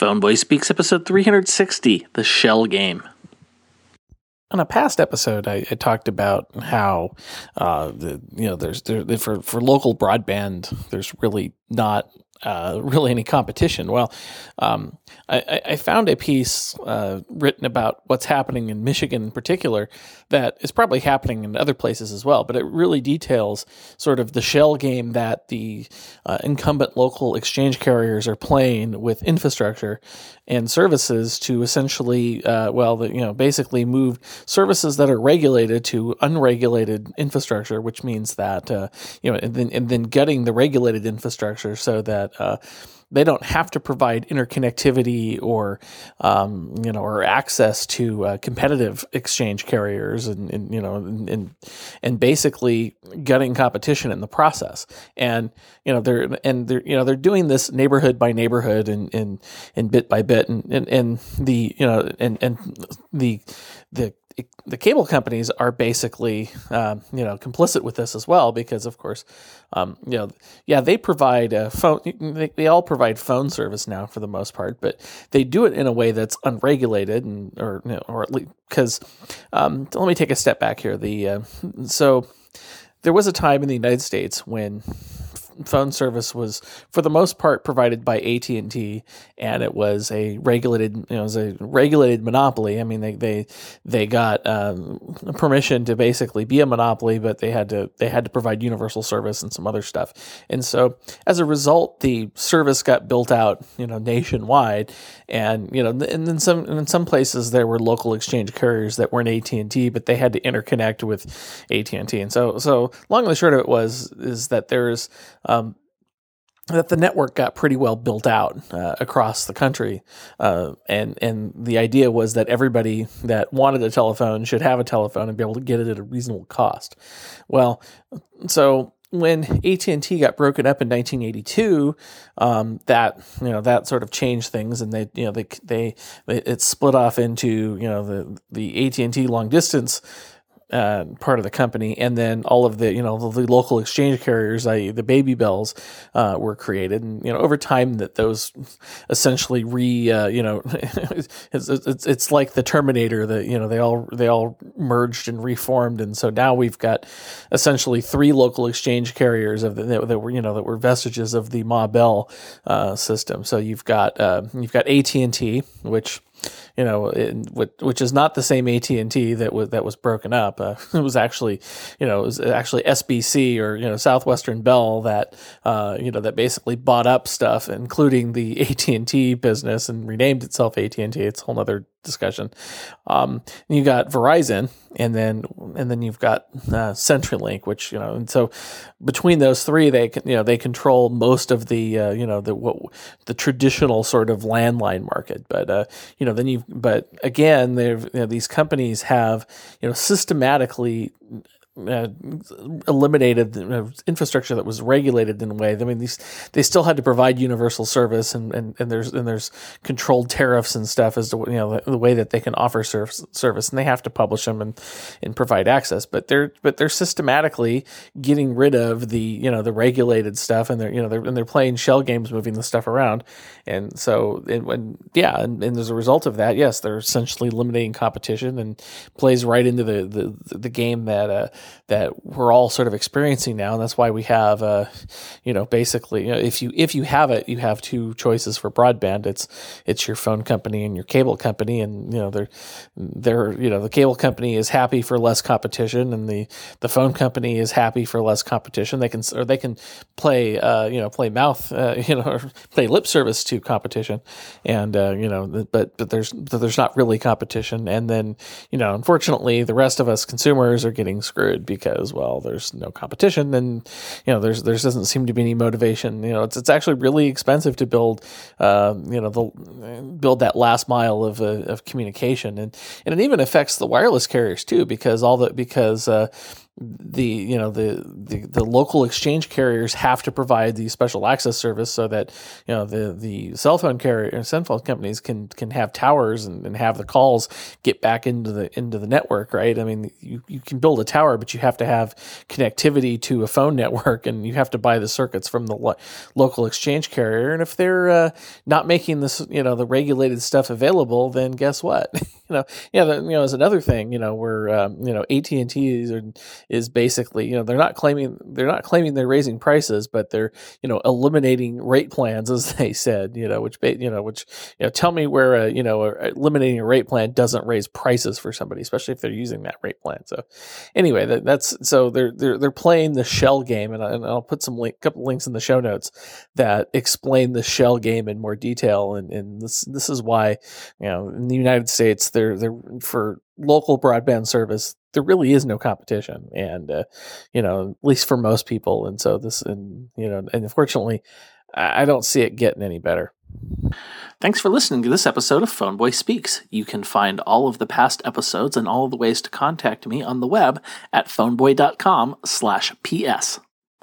Phone Boy Speaks, episode 360, The Shell Game. On a past episode, I talked about how for local broadband, there's really not really any competition. Well, I found a piece written about what's happening in Michigan in particular that is probably happening in other places as well, but it really details sort of the shell game that the incumbent local exchange carriers are playing with infrastructure and services to essentially, basically move services that are regulated to unregulated infrastructure, which means that, and then gutting the regulated infrastructure so that they don't have to provide interconnectivity or access to competitive exchange carriers and basically gutting competition in the process. And they're doing this neighborhood by neighborhood and bit by bit and the cable companies are basically, complicit with this as well because, of course, they provide phone. They all provide phone service now for the most part, but they do it in a way that's unregulated, or at least because. Let me take a step back here. So there was a time in the United States when phone service was, for the most part, provided by AT&T, and it was a regulated, monopoly. I mean, they got permission to basically be a monopoly, but they had to provide universal service and some other stuff. And so, as a result, the service got built out, nationwide, and and in some places there were local exchange carriers that weren't AT&T, but they had to interconnect with AT&T. And so long and short of it is that there's that the network got pretty well built out across the country, and the idea was that everybody that wanted a telephone should have a telephone and be able to get it at a reasonable cost. Well, so when AT&T got broken up in 1982, that sort of changed things, and it split off into the AT&T long distance part of the company, and then all of the the local exchange carriers, i.e. the baby bells, were created, and over time that those essentially it's like the Terminator, that they all merged and reformed, and so now we've got essentially three local exchange carriers that were vestiges of the Ma Bell system. So you've got AT&T, which is not the same AT&T that was broken up. It was actually SBC, or Southwestern Bell, that that basically bought up stuff, including the AT&T business, and renamed itself AT&T. It's a whole other discussion. You got Verizon, and then you've got CenturyLink, which and so between those three, they control most of the the traditional sort of landline market. But again, these companies have systematically eliminated the infrastructure that was regulated in a way. I mean, they still had to provide universal service, and there's controlled tariffs and stuff as to the way that they can offer service, and they have to publish them and provide access. But they're systematically getting rid of the regulated stuff, and they're playing shell games, moving the stuff around, and so and as a result of that, yes, they're essentially eliminating competition, and plays right into the game that we're all sort of experiencing now. And that's why we have, basically, if you have it, you have two choices for broadband. It's your phone company and your cable company. And, the cable company is happy for less competition, and the phone company is happy for less competition. They can play, or play lip service to competition. And, but there's not really competition. And then, unfortunately, the rest of us consumers are getting screwed because, well, there's no competition, and there doesn't seem to be any motivation. It's actually really expensive to build build that last mile of communication, and it even affects the wireless carriers too, because the local exchange carriers have to provide the special access service so that the cell phone carrier and cell phone companies can have towers and have the calls get back into the network, right? I mean, you can build a tower, but you have to have connectivity to a phone network, and you have to buy the circuits from the local exchange carrier. And if they're not making this, the regulated stuff available, then guess what? Is another thing, where AT&T is basically, they're not claiming they're raising prices, but they're eliminating rate plans, as they said, which tell me where eliminating a rate plan doesn't raise prices for somebody, especially if they're using that rate plan. So anyway, they're playing the shell game, and I'll put couple links in the show notes that explain the shell game in more detail, and this is why in the United States they're for local broadband service there really is no competition, and at least for most people. And so and unfortunately, I don't see it getting any better. Thanks for listening to this episode of Phoneboy Speaks. You can find all of the past episodes and all of the ways to contact me on the web at phoneboy.com/ps.